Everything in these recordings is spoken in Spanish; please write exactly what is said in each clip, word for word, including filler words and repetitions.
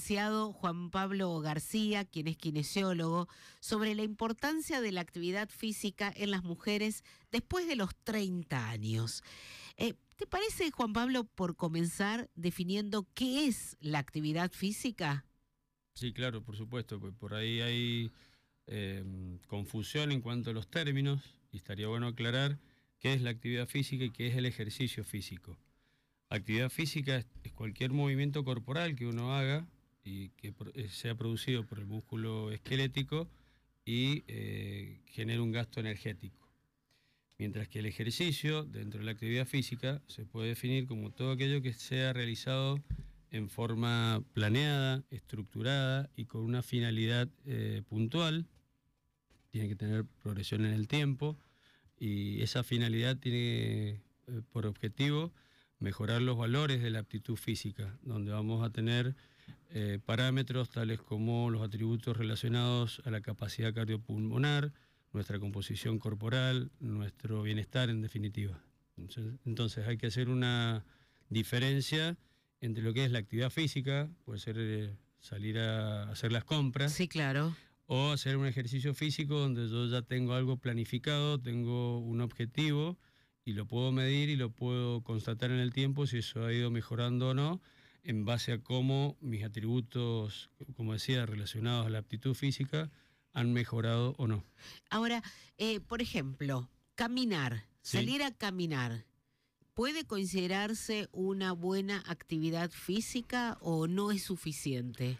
licenciado Juan Pablo García, quien es kinesiólogo, sobre la importancia de la actividad física en las mujeres después de los treinta años. Eh, ¿Te parece, Juan Pablo, por comenzar definiendo qué es la actividad física? Sí, claro, por supuesto, pues por ahí hay eh, confusión en cuanto a los términos y estaría bueno aclarar qué es la actividad física y qué es el ejercicio físico. Actividad física es, es cualquier movimiento corporal que uno haga y que sea producido por el músculo esquelético y eh, genera un gasto energético. Mientras que el ejercicio, dentro de la actividad física, se puede definir como todo aquello que sea realizado en forma planeada, estructurada y con una finalidad eh, puntual. Tiene que tener progresión en el tiempo y esa finalidad tiene eh, por objetivo mejorar los valores de la aptitud física, donde vamos a tener eh, parámetros tales como los atributos relacionados a la capacidad cardiopulmonar, nuestra composición corporal, nuestro bienestar en definitiva. Entonces, entonces hay que hacer una diferencia entre lo que es la actividad física, puede ser eh, salir a hacer las compras. Sí, claro. O hacer un ejercicio físico donde yo ya tengo algo planificado, tengo un objetivo y lo puedo medir y lo puedo constatar en el tiempo si eso ha ido mejorando o no, en base a cómo mis atributos, como decía, relacionados a la aptitud física, han mejorado o no. Ahora, eh, por ejemplo, caminar, Sí. salir a caminar, ¿puede considerarse una buena actividad física o no es suficiente?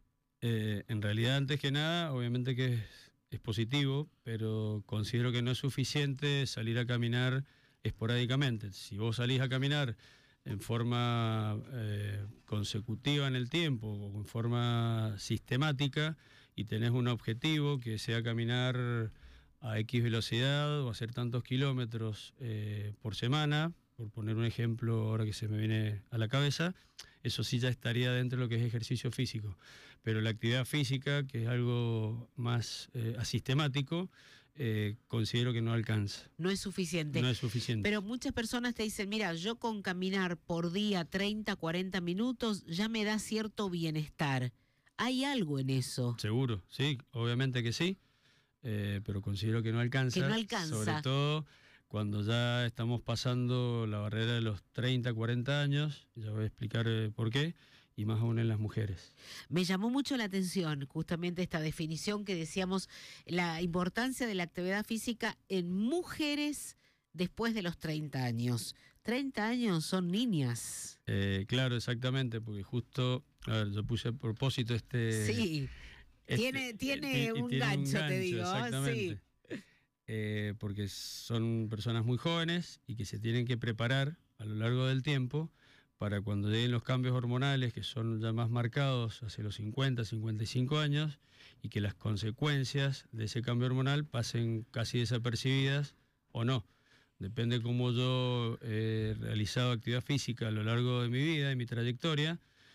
Eh, en realidad, antes que nada, obviamente que es, es positivo, pero considero que no es suficiente salir a caminar esporádicamente. Si vos salís a caminar en forma eh, consecutiva en el tiempo o en forma sistemática y tenés un objetivo que sea caminar a X velocidad o hacer tantos kilómetros eh, por semana, por poner un ejemplo ahora que se me viene a la cabeza, eso sí ya estaría dentro de lo que es ejercicio físico. Pero la actividad física, que es algo más eh, asistemático, eh, considero que no alcanza. No es suficiente. No es suficiente. Pero muchas personas te dicen, mira, yo con caminar por día treinta, cuarenta minutos ya me da cierto bienestar. ¿Hay algo en eso? Seguro, sí, obviamente que sí, eh, pero considero que no alcanza. Que no alcanza. Sobre todo cuando ya estamos pasando la barrera de los treinta, cuarenta años, ya voy a explicar eh, por qué, y más aún en las mujeres. Me llamó mucho la atención justamente esta definición que decíamos, la importancia de la actividad física en mujeres después de los treinta años. treinta años son niñas. Eh, claro, exactamente, porque justo, a ver, yo puse a propósito este... Sí, este, tiene, tiene, eh, un, tiene gancho, un gancho, te digo. exactamente. Sí. Eh, porque son personas muy jóvenes y que se tienen que preparar a lo largo del tiempo para cuando lleguen los cambios hormonales, que son ya más marcados hacia los cincuenta, cincuenta y cinco años, y que las consecuencias de ese cambio hormonal pasen casi desapercibidas o no. Depende cómo yo he realizado actividad física a lo largo de mi vida, de mi trayectoria,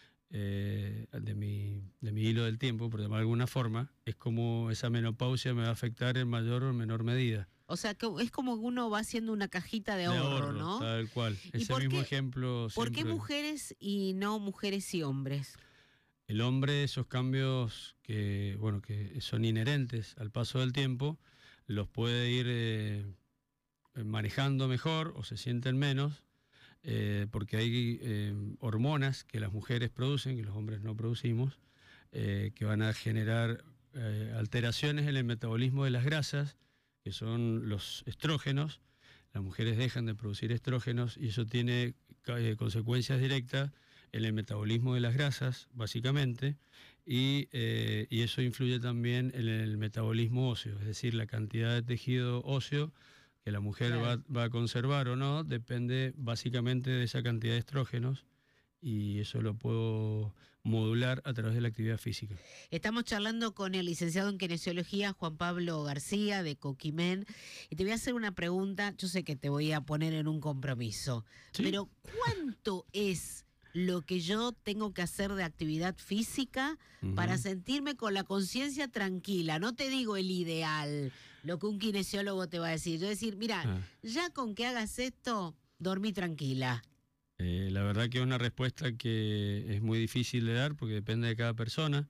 eh, de, mi, de mi hilo del tiempo, por llamar de alguna forma, es como esa menopausia me va a afectar en mayor o menor medida. O sea, que es como que uno va haciendo una cajita de ahorro, de ahorro, ¿no? Tal cual. ¿Y Ese por mismo qué, ejemplo ¿por siempre... qué mujeres y no mujeres y hombres? El hombre, esos cambios que, bueno, que son inherentes al paso del tiempo, los puede ir eh, manejando mejor o se sienten menos, eh, porque hay eh, hormonas que las mujeres producen, que los hombres no producimos, eh, que van a generar eh, alteraciones en el metabolismo de las grasas, que son los estrógenos. Las mujeres dejan de producir estrógenos y eso tiene eh, consecuencias directas en el metabolismo de las grasas, básicamente, y, eh, y eso influye también en el metabolismo óseo, es decir, la cantidad de tejido óseo que la mujer Claro. va, va a conservar o no, depende básicamente de esa cantidad de estrógenos, y eso lo puedo modular a través de la actividad física. Estamos charlando con el licenciado en kinesiología Juan Pablo García de Coquimen y te voy a hacer una pregunta, yo sé que te voy a poner en un compromiso, ¿Sí? Pero ¿cuánto es lo que yo tengo que hacer de actividad física uh-huh. para sentirme con la conciencia tranquila? No te digo el ideal, lo que un kinesiólogo te va a decir, yo decir, mira, ah. ya con que hagas esto, dormí tranquila. Eh, la verdad que es una respuesta que es muy difícil de dar porque depende de cada persona.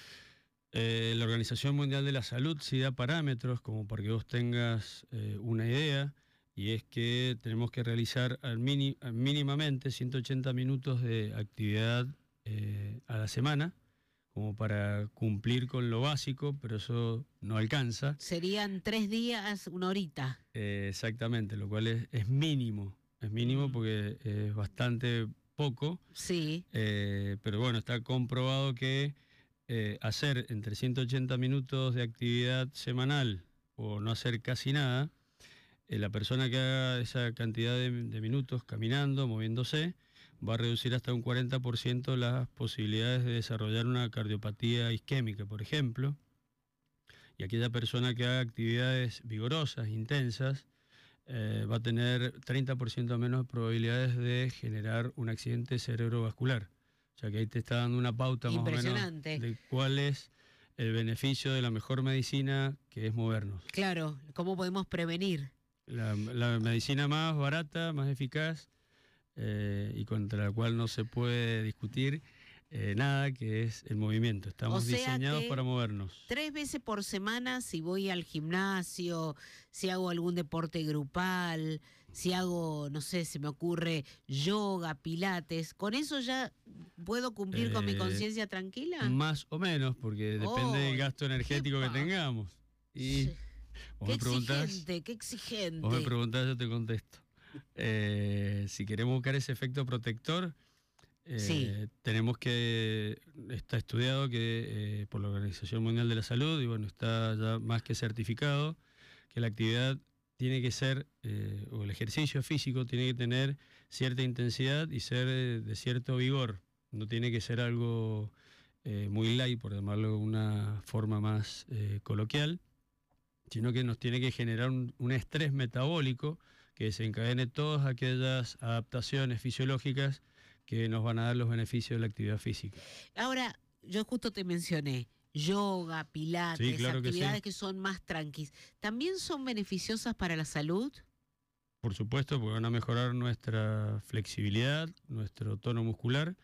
Eh, la Organización Mundial de la Salud sí da parámetros como para que vos tengas eh, una idea, y es que tenemos que realizar al mini, al mínimamente ciento ochenta minutos de actividad eh, a la semana, como para cumplir con lo básico, pero eso no alcanza. Serían tres días, una horita. Eh, exactamente, lo cual es, es mínimo, es mínimo Mm. porque es bastante poco, Sí, eh, pero bueno, está comprobado que eh, hacer entre ciento ochenta minutos de actividad semanal o no hacer casi nada, eh, la persona que haga esa cantidad de, de minutos caminando, moviéndose, va a reducir hasta un cuarenta por ciento las posibilidades de desarrollar una cardiopatía isquémica, por ejemplo. Y aquella persona que haga actividades vigorosas, intensas, eh, va a tener treinta por ciento menos de probabilidades de generar un accidente cerebrovascular. O sea que ahí te está dando una pauta más o menos impresionante. de cuál es el beneficio de la mejor medicina, que es movernos. Claro, ¿cómo podemos prevenir? La, la medicina más barata, más eficaz, eh, y contra la cual no se puede discutir eh, nada, que es el movimiento. Estamos O sea diseñados que para movernos. Tres veces por semana, si voy al gimnasio, si hago algún deporte grupal, si hago, no sé, se me ocurre yoga, pilates, ¿con eso ya puedo cumplir con mi Eh, conciencia tranquila? Más o menos, porque depende del Oh, gasto energético que epa. tengamos. Y Sí. vos Qué me preguntás, exigente, qué exigente. vos me preguntás, yo te contesto. Eh, si queremos buscar ese efecto protector, eh, Sí. tenemos que, está estudiado que eh, por la Organización Mundial de la Salud, y bueno, está ya más que certificado, que la actividad tiene que ser, eh, o el ejercicio físico tiene que tener cierta intensidad y ser eh, de cierto vigor. No tiene que ser algo eh, muy light, por llamarlo de una forma más eh, coloquial, sino que nos tiene que generar un, un estrés metabólico que desencadene todas aquellas adaptaciones fisiológicas que nos van a dar los beneficios de la actividad física. Ahora, yo justo te mencioné yoga, pilates, Sí, claro que sí. actividades que son más tranquis. ¿También son beneficiosas para la salud? Por supuesto, porque van a mejorar nuestra flexibilidad, nuestro tono muscular,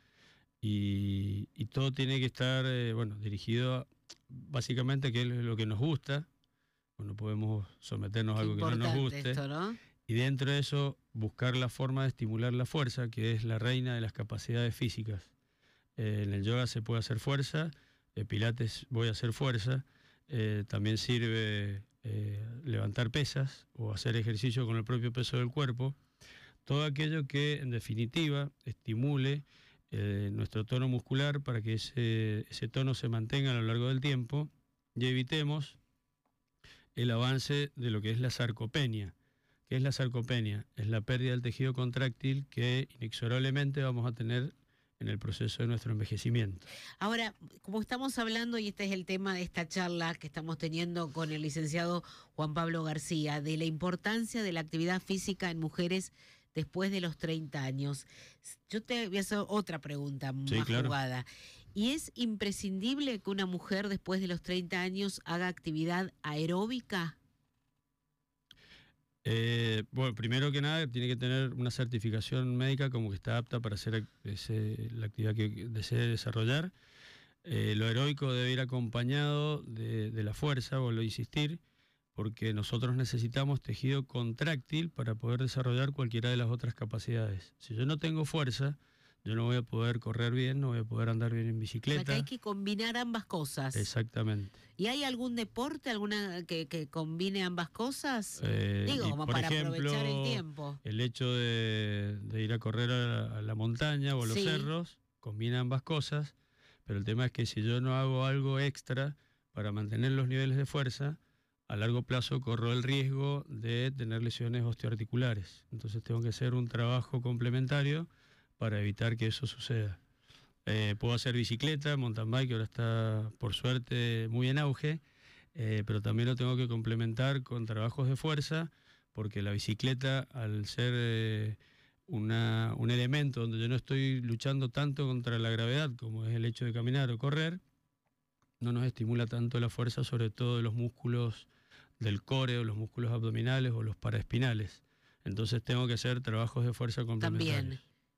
y, y todo tiene que estar eh, bueno, dirigido a, básicamente a que es lo que nos gusta. No podemos someternos a Qué algo que no nos importante guste. esto, ¿no? Y dentro de eso, buscar la forma de estimular la fuerza, que es la reina de las capacidades físicas. Eh, en el yoga se puede hacer fuerza, en pilates voy a hacer fuerza, eh, también sirve eh, levantar pesas o hacer ejercicio con el propio peso del cuerpo. Todo aquello que, en definitiva, estimule eh, nuestro tono muscular para que ese, ese tono se mantenga a lo largo del tiempo y evitemos el avance de lo que es la sarcopenia. ¿Qué es la sarcopenia? Es la pérdida del tejido contráctil que inexorablemente vamos a tener en el proceso de nuestro envejecimiento. Ahora, como estamos hablando, y este es el tema de esta charla que estamos teniendo con el licenciado Juan Pablo García, de la importancia de la actividad física en mujeres después de los treinta años. Yo te voy a hacer otra pregunta Sí, más claro. jugada. ¿Y es imprescindible que una mujer después de los treinta años haga actividad aeróbica? Eh, bueno, primero que nada tiene que tener una certificación médica como que está apta para hacer ese, la actividad que desee desarrollar. Eh, lo aeróbico debe ir acompañado de, de la fuerza, vuelvo a insistir, porque nosotros necesitamos tejido contráctil para poder desarrollar cualquiera de las otras capacidades. Si yo no tengo fuerza, yo no voy a poder correr bien, no voy a poder andar bien en O bicicleta. sea que hay que combinar ambas cosas. Exactamente. ¿Y hay algún deporte alguna que, que combine ambas cosas? Eh, Digo, y como por para ejemplo, aprovechar el tiempo. el hecho de, de ir a correr a la, a la montaña o a los Sí. cerros combina ambas cosas, pero el tema es que si yo no hago algo extra para mantener los niveles de fuerza, a largo plazo corro el riesgo de tener lesiones osteoarticulares. Entonces tengo que hacer un trabajo complementario para evitar que eso suceda. Eh, puedo hacer bicicleta, mountain bike, que ahora está por suerte muy en auge, eh, pero también lo tengo que complementar con trabajos de fuerza, porque la bicicleta, al ser eh, una, un elemento donde yo no estoy luchando tanto contra la gravedad como es el hecho de caminar o correr, no nos estimula tanto la fuerza, sobre todo de los músculos del core o los músculos abdominales o los paraespinales. Entonces tengo que hacer trabajos de fuerza complementarios. También.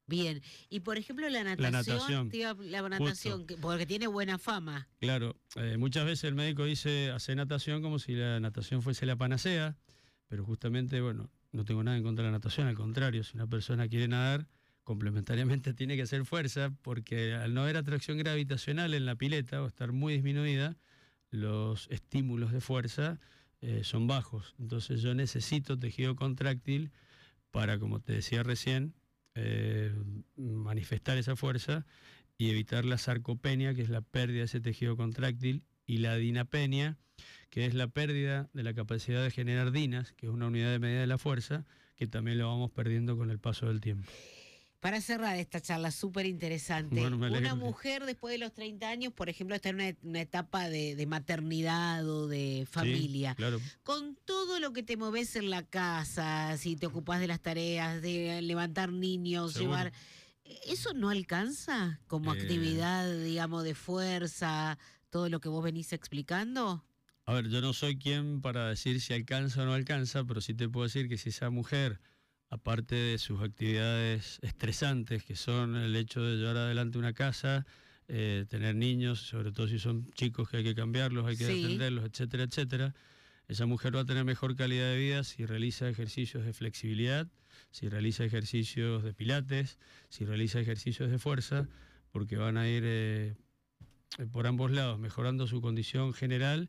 Bien, y por ejemplo la natación, La natación, te iba- la natación que- porque tiene buena fama. Claro, eh, muchas veces el médico dice, hace natación como si la natación fuese la panacea, pero justamente, bueno, no tengo nada en contra de la natación, al contrario, si una persona quiere nadar, complementariamente tiene que hacer fuerza, porque al no haber atracción gravitacional en la pileta o estar muy disminuida, los estímulos de fuerza eh, son bajos. Entonces yo necesito tejido contráctil para, como te decía recién, eh, manifestar esa fuerza y evitar la sarcopenia, que es la pérdida de ese tejido contráctil, y la dinapenia, que es la pérdida de la capacidad de generar dinas, que es una unidad de medida de la fuerza, que también lo vamos perdiendo con el paso del tiempo. Para cerrar esta charla súper interesante, Bueno, me alegro una que- mujer después de los treinta años, por ejemplo, está en una, una etapa de, de maternidad o de familia, Sí, claro. con todo lo que te moves en la casa, si te ocupas de las tareas, de levantar niños, Seguro. llevar... ¿Eso no alcanza como Eh. actividad, digamos, de fuerza, todo lo que vos venís explicando? A ver, yo no soy quien para decir si alcanza o no alcanza, pero sí te puedo decir que si esa mujer, aparte de sus actividades estresantes, que son el hecho de llevar adelante una casa, eh, tener niños, sobre todo si son chicos que hay que cambiarlos, hay que Sí. atenderlos, etcétera, etcétera, esa mujer va a tener mejor calidad de vida si realiza ejercicios de flexibilidad, si realiza ejercicios de pilates, si realiza ejercicios de fuerza, porque van a ir eh, por ambos lados mejorando su condición general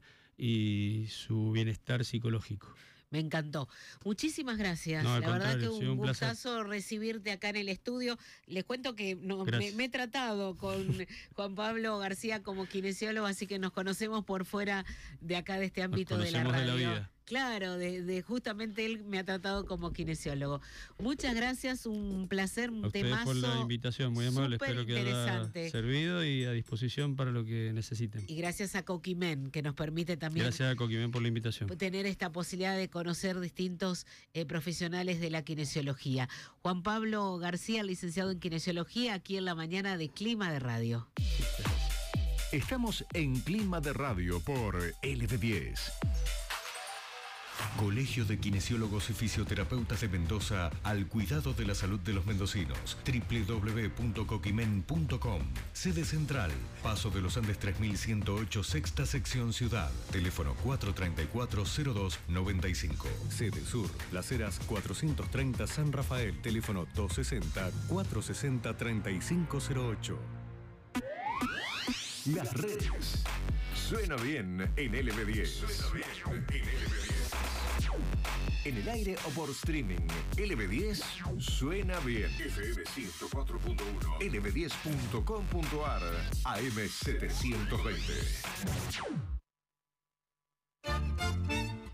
y su bienestar psicológico. Me encantó. Muchísimas gracias. No, al La verdad que contrario, ha sido un un placer. gustazo recibirte acá en el estudio. Les cuento que no, me, Gracias. me he tratado con Juan Pablo García como kinesiólogo, así que nos conocemos por fuera de acá, de este ámbito de la conocemos de radio. la vida. Claro, de, de justamente él me ha tratado como kinesiólogo. Muchas gracias, un placer, un A ustedes temazo. por la invitación, muy amable, súper espero que haya interesante. servido y a disposición para lo que necesiten. Y gracias a Coquimen, que nos permite también Gracias a Coquimén por la invitación. tener esta posibilidad de conocer distintos eh, profesionales de la kinesiología. Juan Pablo García, licenciado en kinesiología, aquí en la mañana de Clima de Radio. Estamos en Clima de Radio por L B diez. Colegio de Kinesiólogos y Fisioterapeutas de Mendoza al cuidado de la salud de los mendocinos. doble u doble u doble u punto coquimen punto com. Sede central, Paso de los Andes tres mil ciento ocho, sexta sección Ciudad. Teléfono cuatro tres cuatro, cero dos nueve cinco. Sede Sur, Las Heras cuatrocientos treinta San Rafael. Teléfono dos sesenta, cuatrocientos sesenta, treinta y cinco cero ocho. Las redes. Suena bien en L B diez. Suena bien en L B diez. En el aire o por streaming, L B diez suena bien. F M ciento cuatro punto uno, L B diez punto com punto ar, A M setecientos veinte.